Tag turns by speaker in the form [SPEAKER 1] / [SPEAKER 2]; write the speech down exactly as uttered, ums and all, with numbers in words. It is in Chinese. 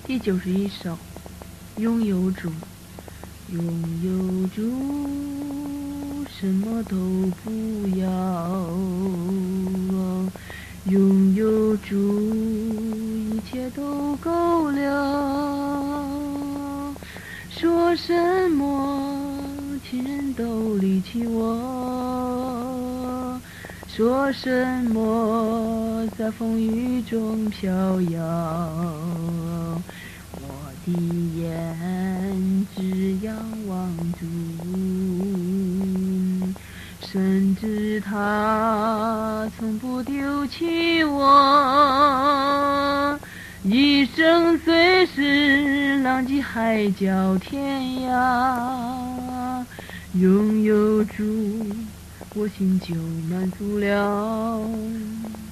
[SPEAKER 1] 第九十一首，拥有主，拥有主，什么都不要，拥有主，一切都够了。说什么亲人都离弃我，说什么在风雨中飘摇，我的眼只仰望主，深知他从不丢弃我。一生虽是浪迹海角天涯，拥有主，我心就满足了。